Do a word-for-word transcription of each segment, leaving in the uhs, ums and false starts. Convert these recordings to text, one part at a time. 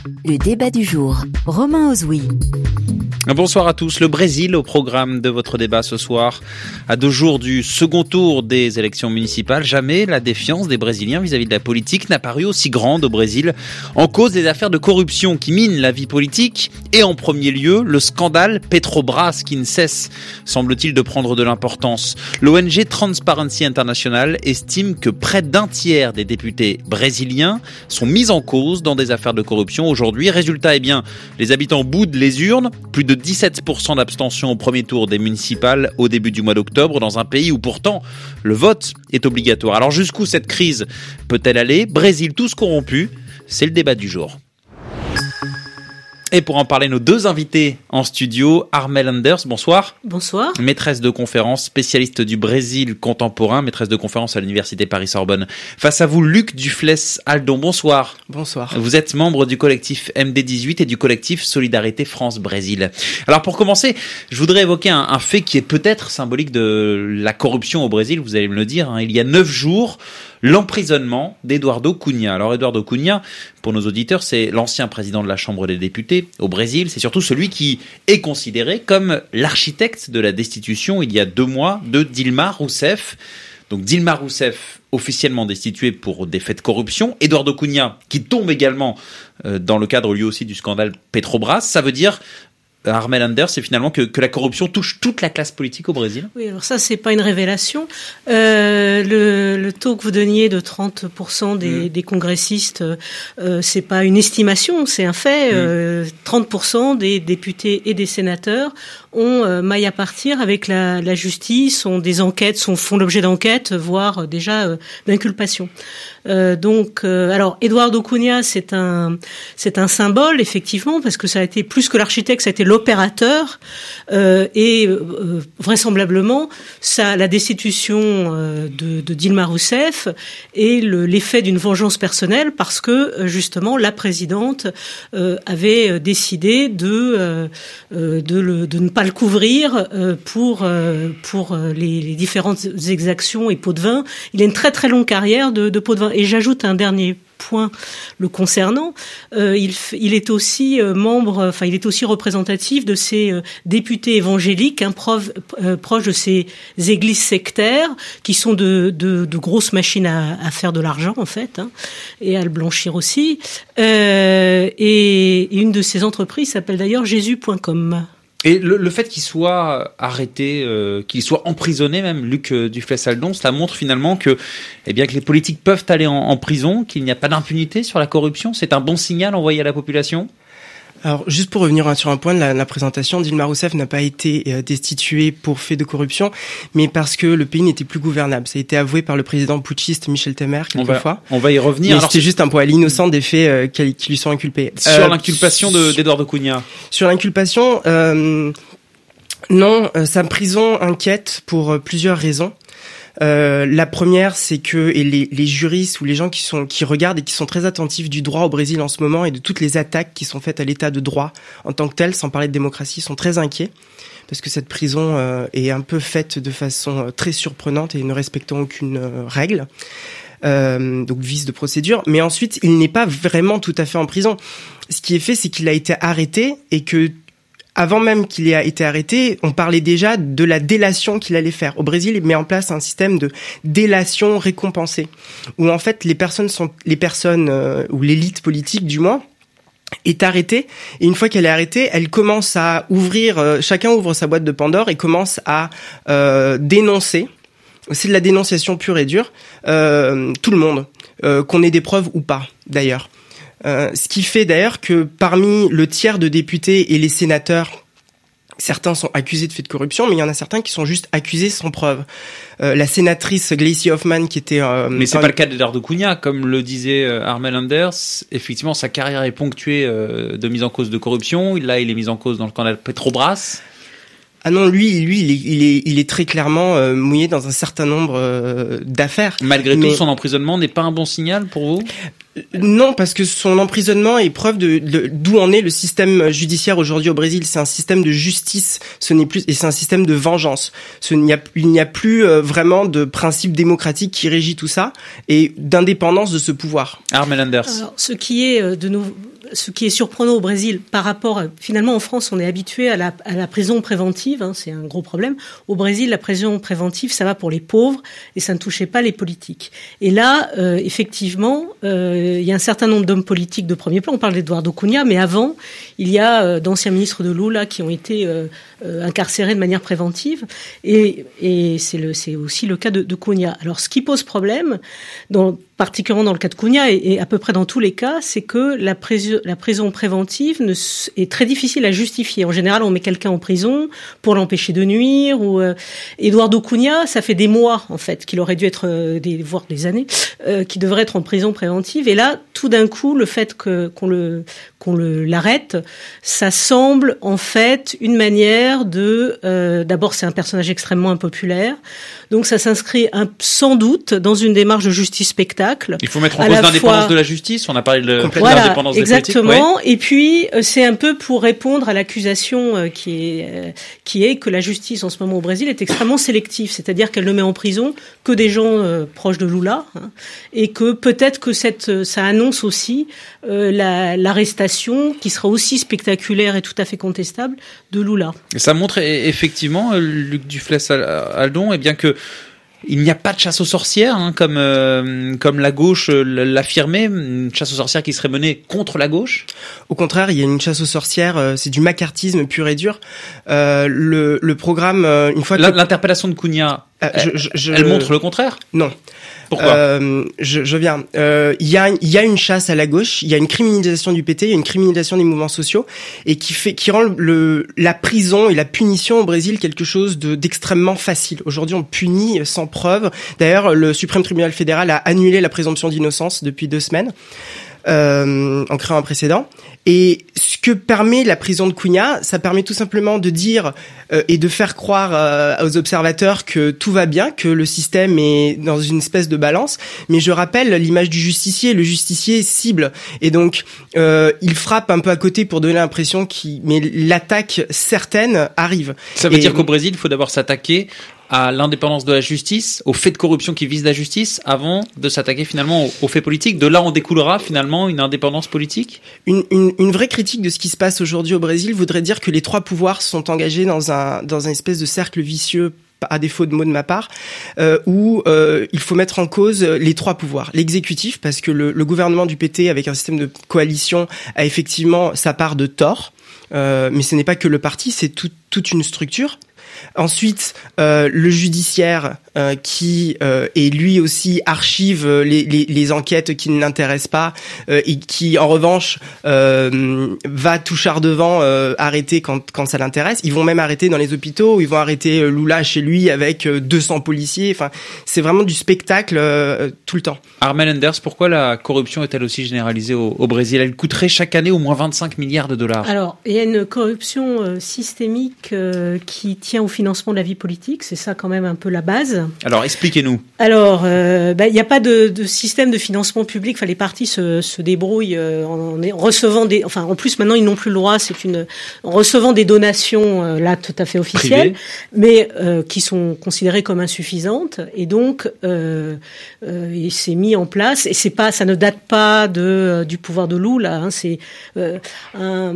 Le débat du jour. Romain Ozoui. Bonsoir à tous. Le Brésil au programme de votre débat ce soir. À deux jours du second tour des élections municipales, jamais la défiance des Brésiliens vis-à-vis de la politique n'a paru aussi grande au Brésil. En cause des affaires de corruption qui minent la vie politique et en premier lieu le scandale Petrobras qui ne cesse, semble-t-il, de prendre de l'importance. L'O N G Transparency International estime que près d'un tiers des députés brésiliens sont mis en cause dans des affaires de corruption aujourd'hui. Résultat, eh bien, les habitants boudent les urnes. Plus de dix-sept pour cent d'abstention au premier tour des municipales au début du mois d'octobre dans un pays où pourtant le vote est obligatoire. Alors jusqu'où cette crise peut-elle aller ? Brésil tous corrompus, c'est le débat du jour. Et pour en parler, nos deux invités en studio, Armelle Anders, bonsoir. Bonsoir. Maîtresse de conférence, spécialiste du Brésil contemporain, maîtresse de conférence à l'université Paris-Sorbonne. Face à vous, Luc Duflès-Aldon, bonsoir. Bonsoir. Vous êtes membre du collectif M D dix-huit et du collectif Solidarité France-Brésil. Alors pour commencer, je voudrais évoquer un, un fait qui est peut-être symbolique de la corruption au Brésil, vous allez me le dire. Hein. Il y a neuf jours, l'emprisonnement d'Eduardo Cunha. Alors Eduardo Cunha, pour nos auditeurs, c'est l'ancien président de la Chambre des députés au Brésil. C'est surtout celui qui est considéré comme l'architecte de la destitution il y a deux mois de Dilma Rousseff. Donc Dilma Rousseff officiellement destituée pour des faits de corruption. Eduardo Cunha qui tombe également euh, dans le cadre lui aussi du scandale Petrobras. Ça veut dire... Armelle Anders, c'est finalement que, que la corruption touche toute la classe politique au Brésil. Oui, alors ça, c'est pas une révélation. Euh, le, le taux que vous donniez de trente pour cent des, mmh. des congressistes, euh, c'est pas une estimation, c'est un fait. Mmh. Euh, trente pour cent des députés et des sénateurs ont euh, maille à partir avec la, la justice, ont des enquêtes, sont, font l'objet d'enquêtes, voire euh, déjà euh, d'inculpations. Euh, donc, euh, alors, Eduardo Cunha, c'est un, c'est un symbole, effectivement, parce que ça a été plus que l'architecte, ça a été l'opérateur, euh, et euh, vraisemblablement, ça, la destitution euh, de, de Dilma Rousseff est le, l'effet d'une vengeance personnelle, parce que justement, la présidente euh, avait décidé de, euh, de, le, de ne pas le couvrir euh, pour, euh, pour les, les différentes exactions et pots de vin. Il a une très très longue carrière de, de pots de vin. Et j'ajoute un dernier point le concernant. Euh, il, il est aussi euh, membre, enfin il est aussi représentatif de ces euh, députés évangéliques, hein, prof, euh, proches de ces églises sectaires qui sont de, de, de grosses machines à, à faire de l'argent en fait, hein, et à le blanchir aussi. Euh, et, et une de ces entreprises s'appelle d'ailleurs Jésus point com. Et le, le fait qu'il soit arrêté, euh, qu'il soit emprisonné même, Luc Duflès-Aldon, cela montre finalement que, eh bien, que les politiques peuvent aller en, en prison, qu'il n'y a pas d'impunité sur la corruption. C'est un bon signal envoyé à la population ? Alors, juste pour revenir sur un point de la, la présentation, Dilma Rousseff n'a pas été euh, destituée pour fait de corruption, mais parce que le pays n'était plus gouvernable. Ça a été avoué par le président putschiste Michel Temer quelquefois. On, on va y revenir. Mais Alors, c'était juste un poil innocent des faits euh, qui, qui lui sont inculpés. Sur euh, l'inculpation de, d'Eduardo Cunha. Sur l'inculpation, euh, non, euh, sa prison inquiète pour euh, plusieurs raisons. Euh, la première, c'est que et les, les juristes ou les gens qui sont qui regardent et qui sont très attentifs du droit au Brésil en ce moment et de toutes les attaques qui sont faites à l'état de droit en tant que tel, sans parler de démocratie, sont très inquiets parce que cette prison euh, est un peu faite de façon euh, très surprenante et ne respectant aucune euh, règle. Euh, donc vice de procédure. Mais ensuite, il n'est pas vraiment tout à fait en prison. Ce qui est fait, c'est qu'il a été arrêté et que avant même qu'il ait été arrêté, on parlait déjà de la délation qu'il allait faire. Au Brésil, il met en place un système de délation récompensée, où en fait les personnes sont les personnes euh, ou l'élite politique du moins est arrêtée, et une fois qu'elle est arrêtée, elle commence à ouvrir, euh, chacun ouvre sa boîte de Pandore et commence à euh, dénoncer. C'est de la dénonciation pure et dure. Euh, tout le monde, euh, qu'on ait des preuves ou pas, d'ailleurs. Euh, ce qui fait d'ailleurs que parmi le tiers de députés et les sénateurs, certains sont accusés de faits de corruption, mais il y en a certains qui sont juste accusés sans preuve. Euh, la sénatrice Gleici Hoffmann qui était... Euh, mais c'est pas le cas d'Eduardo Cunha, comme le disait euh, Armelle Anders. Effectivement, sa carrière est ponctuée euh, de mise en cause de corruption. Là, il est mis en cause dans le scandale Petrobras. Ah non, lui, lui, il est, il est, il est très clairement euh, mouillé dans un certain nombre euh, d'affaires. Malgré mais... tout, son emprisonnement n'est pas un bon signal pour vous ? Non, parce que son emprisonnement est preuve de, de d'où en est le système judiciaire aujourd'hui au Brésil. C'est un système de justice, ce n'est plus, et c'est un système de vengeance. Ce n'y a, il n'y a plus euh, vraiment de principe démocratique qui régit tout ça et d'indépendance de ce pouvoir. Armelle Anders. Alors, ce qui est euh, de nouveau ce qui est surprenant au Brésil par rapport, à, finalement en France, on est habitué à la, à la prison préventive, hein, c'est un gros problème. Au Brésil, la prison préventive, ça va pour les pauvres et ça ne touchait pas les politiques. Et là, euh, effectivement, euh, il y a un certain nombre d'hommes politiques de premier plan. On parle d'Eduardo Cunha, mais avant, il y a euh, d'anciens ministres de Lula qui ont été euh, euh, incarcérés de manière préventive. Et, et c'est, le, c'est aussi le cas de, de Cunha. Alors, ce qui pose problème, dans, particulièrement dans le cas de Cunha et, et à peu près dans tous les cas, c'est que la, prison, la prison préventive ne, est très difficile à justifier. En général, on met quelqu'un en prison pour l'empêcher de nuire. Ou euh, Eduardo Cunha, ça fait des mois en fait qu'il aurait dû être, euh, des, voire des années, euh, qu'il devrait être en prison préventive. Et là, tout d'un coup, le fait que qu'on le qu'on le l'arrête, ça semble en fait une manière de. Euh, d'abord, c'est un personnage extrêmement impopulaire, donc ça s'inscrit un, sans doute dans une démarche de justice spectacle. Il faut mettre en cause l'indépendance fois... de la justice. On a parlé de, voilà, de l'indépendance des politiques. Exactement. Ouais. Et puis c'est un peu pour répondre à l'accusation qui est qui est que la justice en ce moment au Brésil est extrêmement sélective, c'est-à-dire qu'elle ne met en prison que des gens euh, proches de Lula, hein, et que peut-être que cette ça annonce aussi euh, la, l'arrestation qui sera aussi spectaculaire et tout à fait contestable de Lula. Et ça montre effectivement, Luc Duflesse-Aldon, eh bien que il n'y a pas de chasse aux sorcières, hein, comme euh, comme la gauche l'affirmait, une chasse aux sorcières qui serait menée contre la gauche. Au contraire, il y a une chasse aux sorcières, euh, c'est du macartisme pur et dur. Euh, le, le programme, euh, une fois que... L'interpellation de Cunha, euh, elle, je, je, elle montre le contraire ? Non. Pourquoi ? euh, je, je viens. Il euh, y a, il y a une chasse à la gauche. Il y a une criminalisation du P T. Il y a une criminalisation des mouvements sociaux et qui fait, qui rend le la prison et la punition au Brésil quelque chose de d'extrêmement facile. Aujourd'hui, on punit sans preuve. D'ailleurs, le Suprême Tribunal fédéral a annulé la présomption d'innocence depuis deux semaines. Euh, en créant un précédent. Et ce que permet la prison de Cunha, ça permet tout simplement de dire euh, et de faire croire euh, aux observateurs que tout va bien, que le système est dans une espèce de balance. Mais je rappelle l'image du justicier. Le justicier cible. Et donc, euh, il frappe un peu à côté pour donner l'impression qu'il... Mais l'attaque certaine arrive. Ça veut et... dire qu'au Brésil, il faut d'abord s'attaquer à l'indépendance de la justice, aux faits de corruption qui visent la justice, avant de s'attaquer finalement aux, aux faits politiques. De là, on découlera finalement une indépendance politique. Une, une, une vraie critique de ce qui se passe aujourd'hui au Brésil voudrait dire que les trois pouvoirs sont engagés dans un dans un espèce de cercle vicieux, à défaut de mots de ma part, euh, où euh, il faut mettre en cause les trois pouvoirs. L'exécutif, parce que le, le gouvernement du P T, avec un système de coalition, a effectivement sa part de tort, euh, mais ce n'est pas que le parti, c'est tout, toute une structure. Ensuite, euh, le judiciaire euh, qui euh, et lui aussi archive les, les, les enquêtes qui ne l'intéressent pas euh, et qui en revanche euh, va tout char devant euh, arrêter quand quand ça l'intéresse. Ils vont même arrêter dans les hôpitaux, ils vont arrêter Lula chez lui avec deux cents policiers. Enfin, c'est vraiment du spectacle euh, tout le temps. Armel Enders, pourquoi la corruption est-elle aussi généralisée au, au Brésil ? Elle coûterait chaque année au moins vingt-cinq milliards de dollars. Alors, il y a une corruption euh, systémique euh, qui tient au financement de la vie politique, c'est ça quand même un peu la base. Alors expliquez-nous. Alors, euh, bah, il n'y a pas de, de système de financement public. Enfin, les partis se, se débrouillent euh, en, en recevant des. Enfin, en plus maintenant ils n'ont plus le droit. C'est une en recevant des donations euh, là tout à fait officielles, Privé. mais euh, qui sont considérées comme insuffisantes. Et donc, euh, euh, il s'est mis en place. Et c'est pas, ça ne date pas de euh, du pouvoir de Lula. Hein, c'est euh, un,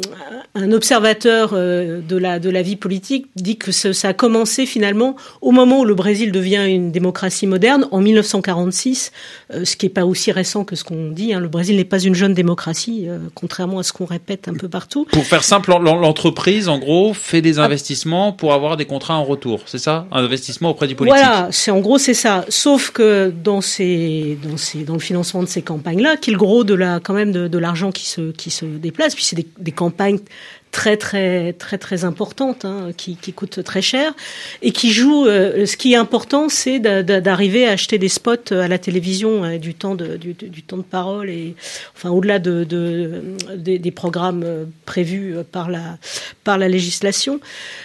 un observateur euh, de la de la vie politique dit que ça, ça a commencé finalement au moment où le Brésil devient une démocratie moderne, en mille neuf cent quarante-six, euh, ce qui n'est pas aussi récent que ce qu'on dit. Hein. Le Brésil n'est pas une jeune démocratie, euh, contrairement à ce qu'on répète un peu partout. Pour faire simple, l'entreprise, en gros, fait des investissements pour avoir des contrats en retour. C'est ça ? Un investissement auprès du politique. Voilà, c'est, en gros, c'est ça. Sauf que dans, ces, dans, ces, dans le financement de ces campagnes-là, qui est le gros de la, quand même de, de l'argent qui se, qui se déplace, puis c'est des, des campagnes très très très très importante, hein, qui, qui coûte très cher et qui joue. Euh, ce qui est important, c'est de, de, d'arriver à acheter des spots à la télévision, hein, du temps de du, du temps de parole et enfin au-delà de, de, de des programmes prévus par la par la législation.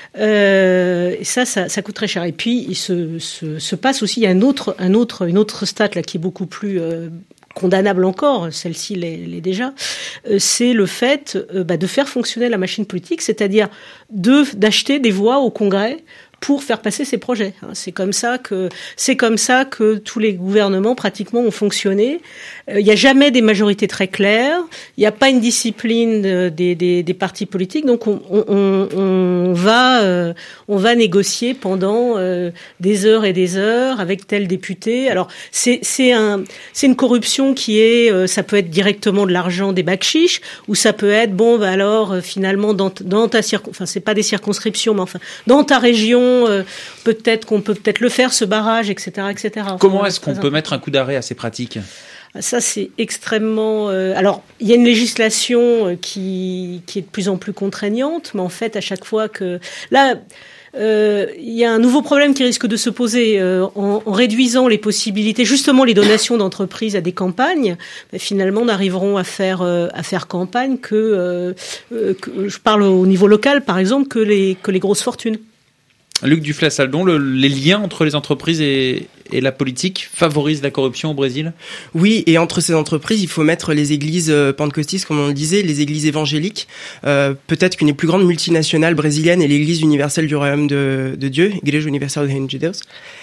Euh, et ça, ça, ça coûte très cher. Et puis il se, se, se passe aussi il y a un autre un autre une autre stat là qui est beaucoup plus euh, condamnable encore, celle-ci l'est, l'est déjà, euh, c'est le fait euh, bah, de faire fonctionner la machine politique, c'est-à-dire de, d'acheter des voix au Congrès pour faire passer ses projets. C'est comme ça que c'est comme ça que tous les gouvernements pratiquement ont fonctionné. Il n'y a jamais des majorités très claires. Il n'y a pas une discipline des, des, des partis politiques. Donc on, on, on va euh, on va négocier pendant euh, des heures et des heures avec tel député. Alors c'est c'est un c'est une corruption qui est euh, ça peut être directement de l'argent des bakchiches ou ça peut être bon bah alors euh, finalement dans dans ta circon enfin c'est pas des circonscriptions mais enfin dans ta région euh, peut-être qu'on peut peut-être le faire ce barrage et cetera et cetera. Enfin, comment est-ce qu'on peut mettre un coup d'arrêt à ces pratiques? Ça, c'est extrêmement... Euh, alors, il y a une législation qui, qui est de plus en plus contraignante, mais en fait, à chaque fois que... Là, euh, il y a un nouveau problème qui risque de se poser euh, en, en réduisant les possibilités, justement les donations d'entreprises à des campagnes. Ben, finalement, n'arriveront à faire euh, à faire campagne que, euh, que... Je parle au niveau local, par exemple, que les, que les grosses fortunes. Luc Duflay-Saldon, le, les liens entre les entreprises et, et la politique favorisent la corruption au Brésil? Oui, et entre ces entreprises, il faut mettre les églises euh, pentecôtistes, comme on le disait, les églises évangéliques. Euh, peut-être qu'une des plus grandes multinationales brésiliennes est l'Église universelle du Royaume de, de Dieu, Igreja Universal do Reino de Deus.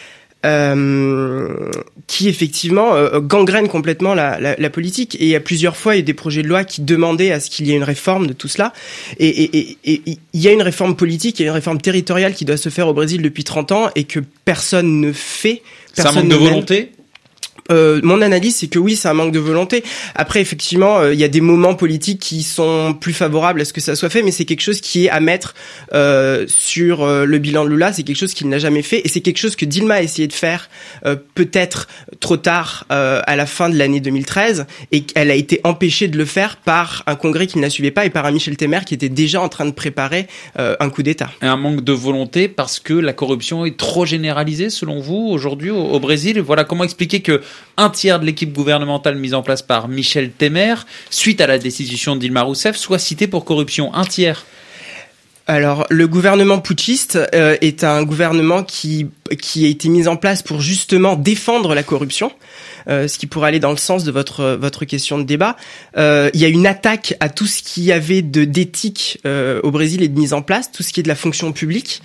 Euh, qui effectivement euh, gangrène complètement la, la, la politique. Et il y a plusieurs fois, il y a des projets de loi qui demandaient à ce qu'il y ait une réforme de tout cela. Et, et, et, et il y a une réforme politique, il y a une réforme territoriale qui doit se faire au Brésil depuis trente ans et que personne ne fait. C'est un manque de volonté ? Euh, mon analyse, c'est que oui, c'est un manque de volonté. Après, effectivement, il euh, y a des moments politiques qui sont plus favorables à ce que ça soit fait, mais c'est quelque chose qui est à mettre euh, sur euh, le bilan de Lula. C'est quelque chose qu'il n'a jamais fait, et c'est quelque chose que Dilma a essayé de faire euh, peut-être trop tard euh, à la fin de l'année deux mille treize, et qu'elle a été empêchée de le faire par un congrès qui ne la suivait pas et par un Michel Temer qui était déjà en train de préparer euh, un coup d'État. Et un manque de volonté parce que la corruption est trop généralisée, selon vous, aujourd'hui au, au Brésil. Voilà, comment expliquer que un tiers de l'équipe gouvernementale mise en place par Michel Temer, suite à la destitution de Dilma Rousseff, soit cité pour corruption. Un tiers. Alors, le gouvernement putschiste euh, est un gouvernement qui qui a été mis en place pour justement défendre la corruption, euh, ce qui pourrait aller dans le sens de votre votre question de débat. Euh, il y a une attaque à tout ce qu'il y avait de d'éthique euh, au Brésil et de mise en place, tout ce qui est de la fonction publique.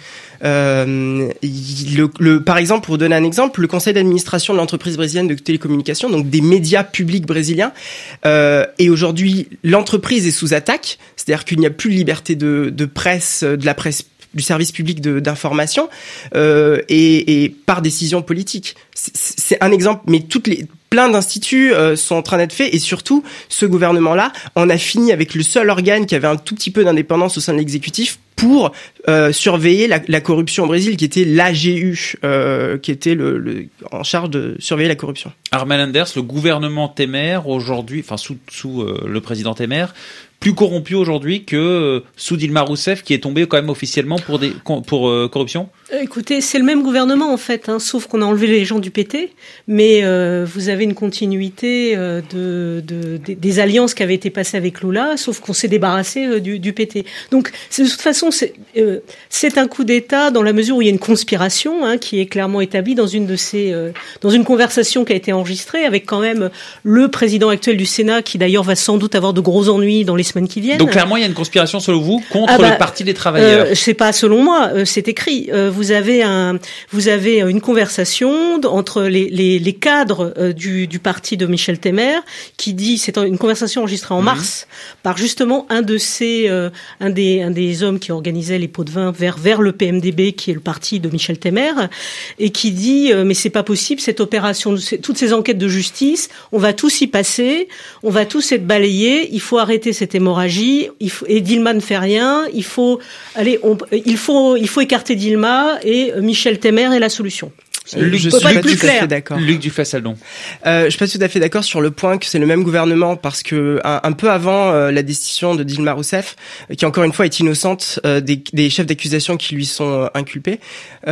Euh, le, le, par exemple, pour vous donner un exemple, le conseil d'administration de l'entreprise brésilienne de télécommunications, donc des médias publics brésiliens, euh, et aujourd'hui l'entreprise est sous attaque, c'est-à-dire qu'il n'y a plus de liberté de, de presse, de la presse, du service public de, d'information, euh, et, et par décision politique. C'est, c'est un exemple, mais toutes les plein d'instituts euh, sont en train d'être faits, et surtout, ce gouvernement-là en a fini avec le seul organe qui avait un tout petit peu d'indépendance au sein de l'exécutif pour euh, surveiller la, la corruption au Brésil, qui était l'A G U, euh, qui était le, le, en charge de surveiller la corruption. Armel Enders, le gouvernement Temer, aujourd'hui, enfin sous, sous euh, le président Temer, plus corrompu aujourd'hui que euh, sous Dilma Rousseff, qui est tombée quand même officiellement pour, des, pour euh, corruption? Écoutez, c'est le même gouvernement en fait, hein, sauf qu'on a enlevé les gens du P T, mais euh, vous avez une continuité euh, de, de, de des alliances qui avaient été passées avec Lula, sauf qu'on s'est débarrassé euh, du, du P T. Donc c'est, de toute façon, c'est, euh, c'est un coup d'État dans la mesure où il y a une conspiration hein, qui est clairement établie dans une de ces, euh, dans une conversation qui a été enregistrée avec quand même le président actuel du Sénat, qui d'ailleurs va sans doute avoir de gros ennuis dans les semaines qui viennent. Donc clairement, il y a une conspiration selon vous contre ah bah, le Parti des travailleurs. Euh, c'est pas selon moi, euh, c'est écrit. Euh, vous avez un, vous avez une conversation entre les, les, les cadres euh, du, du parti de Michel Temer qui dit, c'est une conversation enregistrée en mmh. mars par justement un de ces, euh, un des, un des hommes qui organisait les pots de vin vers vers le P M D B qui est le parti de Michel Temer et qui dit euh, mais c'est pas possible cette opération, toutes ces enquêtes de justice, on va tous y passer, on va tous être balayés, il faut arrêter cette hémorragie, il faut, et Dilma ne fait rien, il faut, allez, on, il faut, il faut écarter Dilma et Michel Temer est la solution. Luc, je suis pas pas tout plus à fait d'accord. Luc Duflay-Saldon. Euh, je suis pas tout à fait d'accord sur le point que c'est le même gouvernement parce que un, un peu avant euh, la destitution de Dilma Rousseff, qui encore une fois est innocente euh, des, des chefs d'accusation qui lui sont euh, inculpés.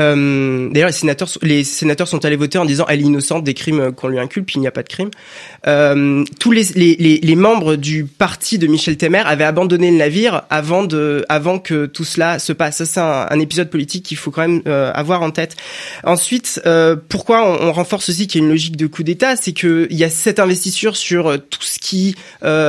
Euh, d'ailleurs, les sénateurs, les sénateurs sont allés voter en disant elle est innocente des crimes qu'on lui inculpe, il n'y a pas de crime. Euh, tous les, les, les, les membres du parti de Michel Temer avaient abandonné le navire avant de, avant que tout cela se passe. Ça, c'est un, un épisode politique qu'il faut quand même euh, avoir en tête. Ensuite. Euh, pourquoi on, on renforce aussi qu'il y a une logique de coup d'État, c'est que il y a cette investiture sur euh, tout ce qui euh,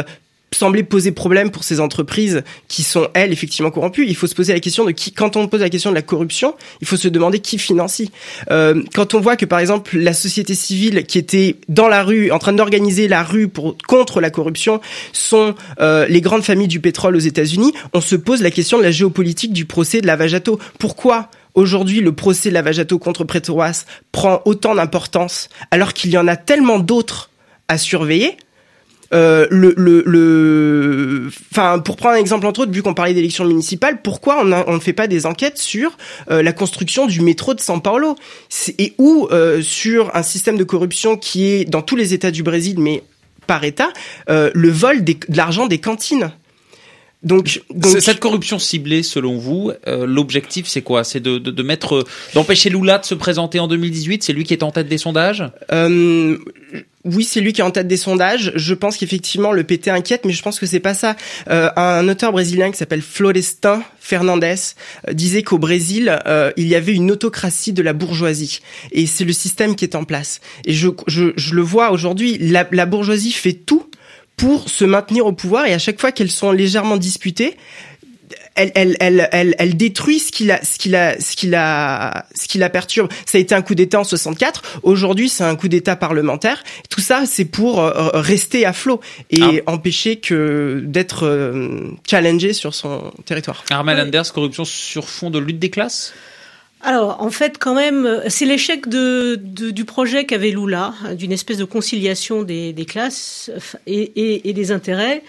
sembler poser problème pour ces entreprises qui sont, elles, effectivement corrompues. Il faut se poser la question de qui, quand on pose la question de la corruption, il faut se demander qui financie. Euh, quand on voit que, par exemple, la société civile qui était dans la rue, en train d'organiser la rue pour, contre la corruption, sont euh, les grandes familles du pétrole aux États-Unis, on se pose la question de la géopolitique du procès de Lavajato. Pourquoi aujourd'hui le procès de Lavajato contre Petrobras prend autant d'importance alors qu'il y en a tellement d'autres à surveiller? Euh, le, le, le, enfin, pour prendre un exemple entre autres, vu qu'on parlait d'élections municipales, pourquoi on, a, on ne fait pas des enquêtes sur euh, la construction du métro de São Paulo et ou euh, sur un système de corruption qui est dans tous les États du Brésil, mais par État, euh, le vol des, de l'argent des cantines. Donc, donc cette corruption ciblée, selon vous, euh, l'objectif c'est quoi? C'est de, de, de mettre, d'empêcher Lula de se présenter en deux mille dix-huit. C'est lui qui est en tête des sondages. Euh, Oui, c'est lui qui est en tête des sondages. Je pense qu'effectivement le P T inquiète, mais je pense que c'est pas ça. Euh, un auteur brésilien qui s'appelle Florestan Fernandes euh, disait qu'au Brésil, euh, il y avait une autocratie de la bourgeoisie, et c'est le système qui est en place. Et je, je, je le vois aujourd'hui. La, la bourgeoisie fait tout pour se maintenir au pouvoir, et à chaque fois qu'elles sont légèrement disputées, Elle, elle, elle, elle, elle détruit ce qui la, ce qui la, ce qui la, ce qui la perturbe. Ça a été un coup d'État en soixante-quatre. Aujourd'hui, c'est un coup d'État parlementaire. Tout ça, c'est pour euh, rester à flot et ah. empêcher que d'être euh, challengé sur son territoire. Armelle Anders, corruption sur fond de lutte des classes. Alors, en fait, quand même, c'est l'échec de, de, du projet qu'avait Lula, d'une espèce de conciliation des, des classes et, et, et des intérêts.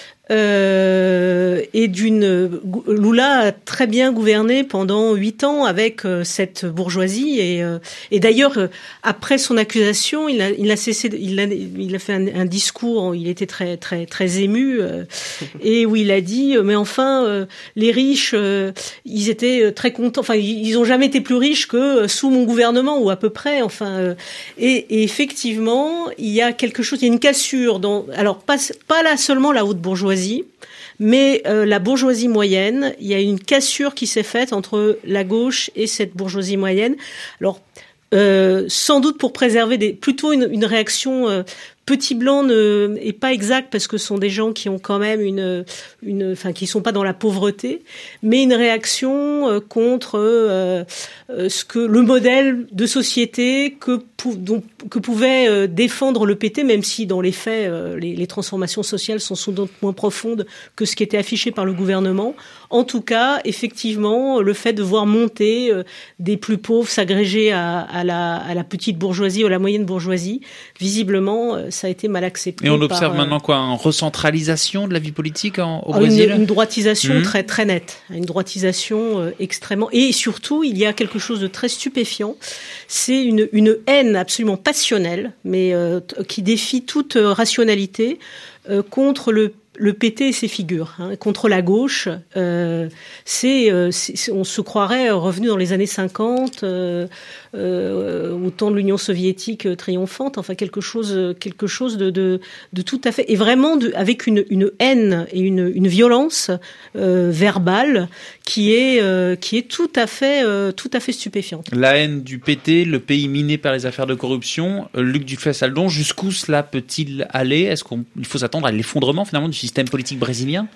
Euh, et d'une Lula a très bien gouverné pendant huit ans avec euh, cette bourgeoisie et, euh, et d'ailleurs euh, après son accusation il a il a cessé de, il a il a fait un, un discours, il était très très très ému euh, et où il a dit mais enfin euh, les riches euh, ils étaient très contents, enfin ils ont jamais été plus riches que sous mon gouvernement ou à peu près, enfin euh, et, et effectivement il y a quelque chose, il y a une cassure dans, alors pas pas là seulement la haute bourgeoisie, mais euh, la bourgeoisie moyenne, il y a une cassure qui s'est faite entre la gauche et cette bourgeoisie moyenne. Alors, euh, sans doute pour préserver des, plutôt une, une réaction euh, petit blanc ne est pas exact parce que ce sont des gens qui ont quand même une, une, enfin qui sont pas dans la pauvreté, mais une réaction euh, contre euh, euh, ce que le modèle de société que dont, que pouvait euh, défendre le P T, même si dans les faits euh, les, les transformations sociales sont sans doute moins profondes que ce qui était affiché par le gouvernement. En tout cas, effectivement, le fait de voir monter euh, des plus pauvres s'agréger à, à la à la petite bourgeoisie ou à la moyenne bourgeoisie, visiblement euh, ça a été mal accepté. Et on observe par, maintenant quoi, une recentralisation de la vie politique en, au une, Brésil? Une droitisation mmh. très très nette, une droitisation euh, extrêmement. Et surtout, il y a quelque chose de très stupéfiant. C'est une une haine absolument passionnelle, mais euh, qui défie toute rationalité euh, contre le le P T et ses figures, hein, contre la gauche. Euh, c'est, euh, c'est, on se croirait revenu dans les années cinquante, euh, euh, au temps de l'Union soviétique triomphante. Enfin, quelque chose, quelque chose de, de, de tout à fait, et vraiment de, avec une, une haine et une, une violence euh, verbale qui est, euh, qui est tout à fait, euh, tout à fait stupéfiante. La haine du P T, le pays miné par les affaires de corruption. Luc Duflesse-Aldon, jusqu'où cela peut-il aller? Est-ce qu'il faut s'attendre à l'effondrement finalement du système politique brésilien?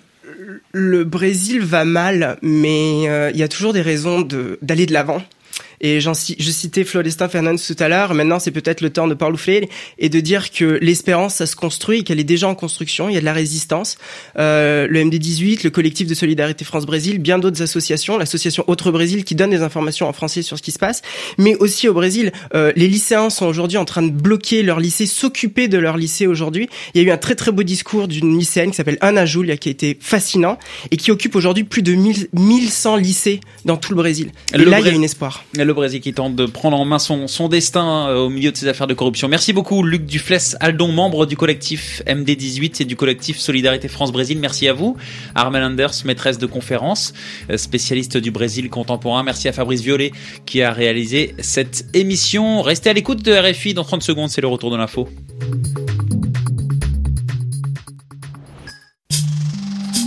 Le Brésil va mal, mais euh, il y a toujours des raisons de, d'aller de l'avant. Et j'en, je citais Florestan Fernandes tout à l'heure, maintenant c'est peut-être le temps de Paulo Freire, et de dire que l'espérance, ça se construit, qu'elle est déjà en construction, il y a de la résistance. Euh, le M D dix-huit, le collectif de solidarité France-Brésil, bien d'autres associations, l'association Autre Brésil qui donne des informations en français sur ce qui se passe, mais aussi au Brésil, euh, les lycéens sont aujourd'hui en train de bloquer leur lycée, s'occuper de leur lycée aujourd'hui. Il y a eu un très très beau discours d'une lycéenne qui s'appelle Ana Julia, qui a été fascinant, et qui occupe aujourd'hui plus de mille cent lycées dans tout le Brésil. Et le là, Bré... il y a un espoir. Le Brésil qui tente de prendre en main son, son destin euh, au milieu de ces affaires de corruption. Merci beaucoup Luc Duflesse-Aldon, membre du collectif M D dix-huit et du collectif Solidarité France-Brésil. Merci à vous. Armelle Anders, maîtresse de conférences, euh, spécialiste du Brésil contemporain. Merci à Fabrice Violet qui a réalisé cette émission. Restez à l'écoute de R F I. Dans trente secondes, c'est le retour de l'info.